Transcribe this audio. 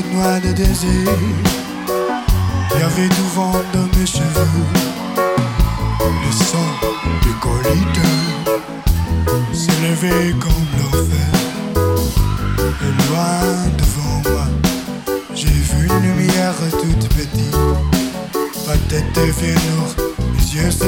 noix de désir. Il y avait du vent dans mes cheveux. Le sang du colliteur s'élevait comme l'enfer. Et loin devant moi, j'ai vu une lumière toute petite. Ma tête devient noire, mes yeux se